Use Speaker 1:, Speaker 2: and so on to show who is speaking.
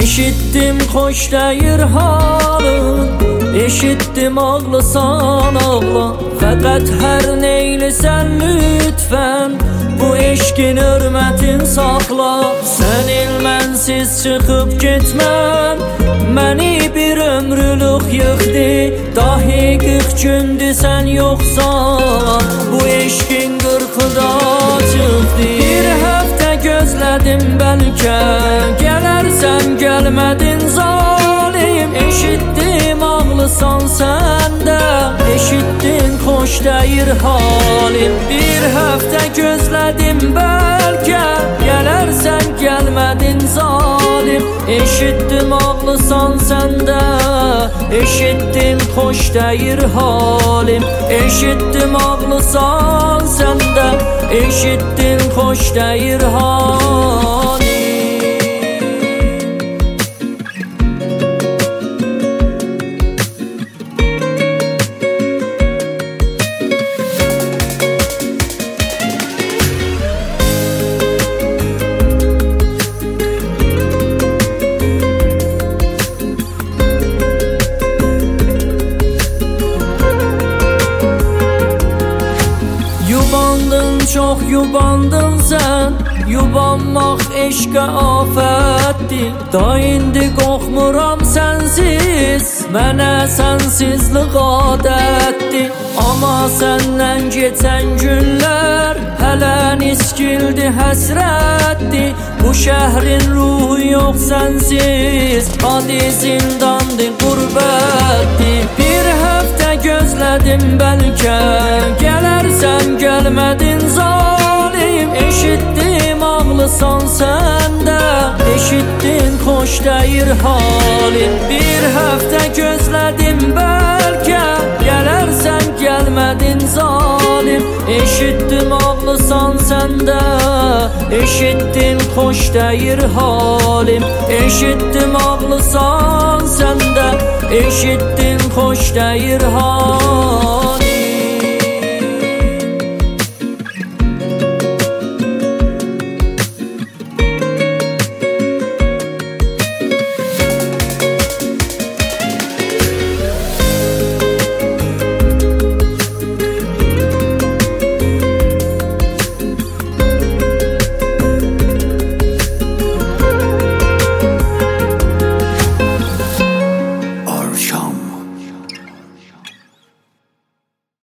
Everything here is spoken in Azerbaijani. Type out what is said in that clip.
Speaker 1: Eşitdim xoş deyir halın, eşitdim ağlısan ağla. Fəqət hər neylisən lütfən, bu eşkin hörmətin saxla. Sən ilmənsiz çıxıb getmən, məni bir ömrülük yıxdı. Dahi 40 gündür sən yoxsan, bu eşkin 40'da çıxdı. Bir həftə gözlədim bəlkə, gələrsən gəlmədin zalim. Eşitdim ağlısan səndə, eşitdin xoş deyir halim. Bir həftə gözlədim bəlkə, gələrsən gəlmədin zalim. Eşitdim ağlısan səndə, eşitdim xoş deyir halim. Eşitdim ağlısan səndə, eşitdim xoş deyir halim. Yubandın, çox yubandın sən, yubanmaq eşqə afətdir. Da indi qorxmuram sənsiz, mənə sənsizlik adətdir. Amma səndən keçən günlər hələ niskildi, həsrətdir. Bu şəhrin ruhu yox sənsiz, adi zindandır, qurbətdir. Bir həftə gözlədim bəlkə, gələrsən gəlmədin zalim. Eşitdim ağlısan səndə, eşitdin xoş deyir halim. Bir həftə gözlədim bəlkə, gələrsən gəlmədin zalim. Eşitdim ağlısan səndə, eşitdim xoş deyir halim. Eşitdim ağlısan səndə, eşitdim xoş deyir halim.